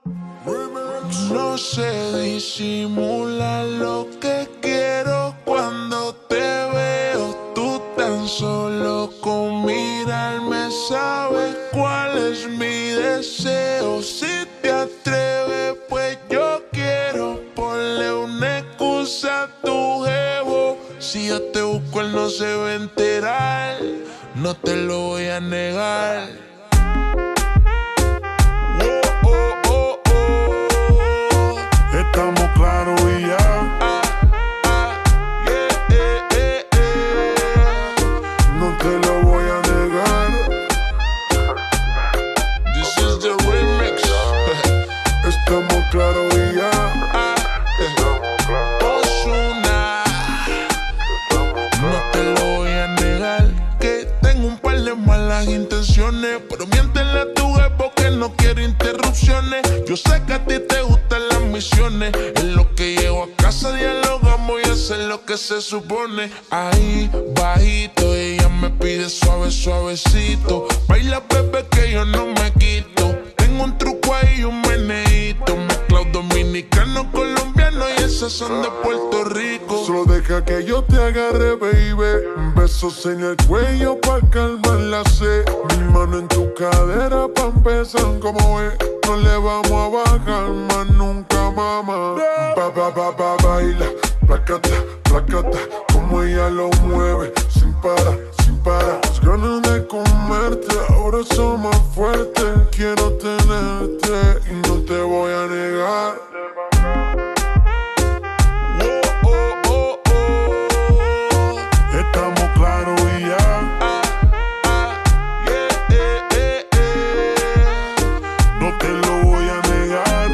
No sé disimular lo que quiero cuando te veo. Tú tan solo con mirarme sabes cuál es mi deseo. Si te atreves, pues yo quiero ponle una excusa a tu jevo. Si yo te busco, él no se va a enterar. No te lo voy a negar. Estamos claros y ya. No te lo voy a negar. This is the remix. Estamos claros y ya. Ozuna. No te lo voy a negar. Que tengo un par de malas intenciones, pero miéntele a tu jefe que no quiere interrupciones. Yo sé que a ti te gustan las misiones. En lo que llego a casa dialogamos y hacer lo que se supone. Ahí, bajito, ella me pide suave, suavecito. Baila, bebé, que yo no me quito. Tengo un truco ahí y un meneíto. Mezclado dominicano, colombiano y esas son de Puerto Rico. Solo deja que yo te agarre, baby. Besos en el cuello pa' calmar la sed. Mi mano en tu cadera pa' empezar, como es. No le vamos a bajar más nunca, mamá. Baila, placata, placata. Como ella lo mueve, sin parar, sin parar. Las ganas de comerte ahora son más fuertes. Quiero tenerte y no te voy a negar. Estamos claros y ya. No te lo voy a negar.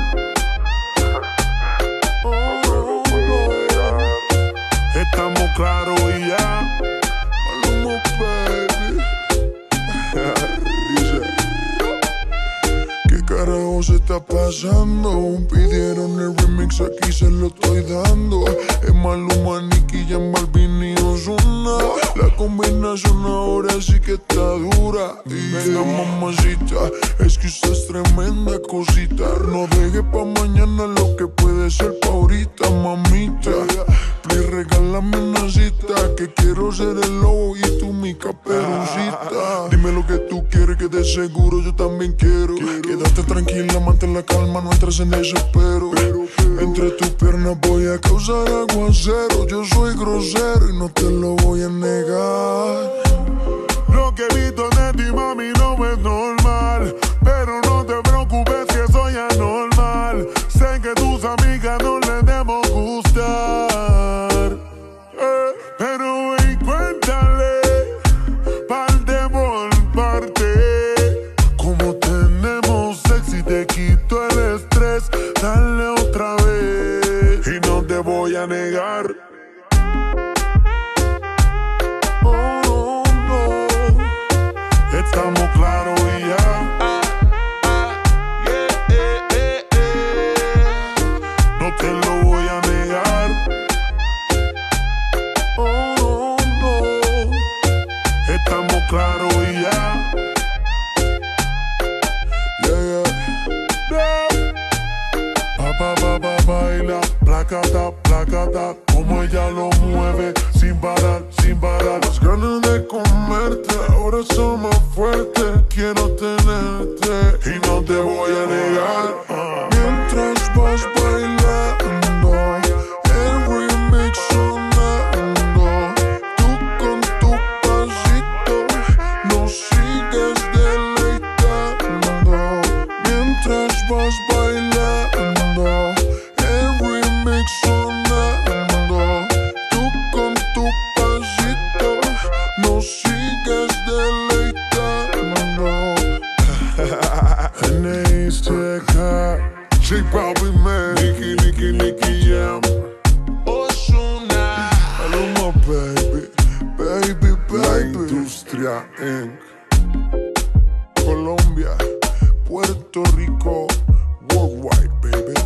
Estamos claros y ya. Maluma, baby. Dice: ¿qué carajo se está pasando? Pidieron el remix, aquí se lo estoy dando. Es Maluma, Nicky Jam, Balvin y Ozuna. La combinación ahora sí que está dura. Y venga, mamacita, es que usted es tremenda cosita. No deje pa' mañana lo que puede ser pa' ahorita, mamita. Please, regálame una cita, que quiero ser el lobo y tú mi caperucita. Dime lo que tú quieres, que de seguro yo también quiero. Quédate tranquila, mantén la calma, no entres en desespero. Entre tus piernas voy a causar aguacero. Yo soy grosero y no te lo voy a negar. Lo que he visto de ti, mami, no es normal. Pero no te preocupes que soy anormal. Sé que tus amigas no les debemos gustar. Pero ven, cuéntale, parte por parte. Como tenemos sexy, te quito el estrés. Dale otra vez y no te voy a negar. Oh, no. Estamos claros y ya. No te lo voy a negar. Oh, no. Estamos claros y ya. Baila, placata, placata. Como ella lo mueve, sin parar, sin parar. Las ganas de comerte ahora son más fuertes. Quiero tenerte y no te voy a negar. Mientras vas bailando, el remix sonando. Tú con tu pasito nos sigues deleitando. Mientras vas bailando, el remix sonando. Tú con tu pasito nos sigues deleitando. N.I.C.K. J Balvin, man. Nicky Jam. Ozuna. Maluma, baby. Baby, baby. La Industria Inc. Colombia, Puerto Rico, worldwide, baby.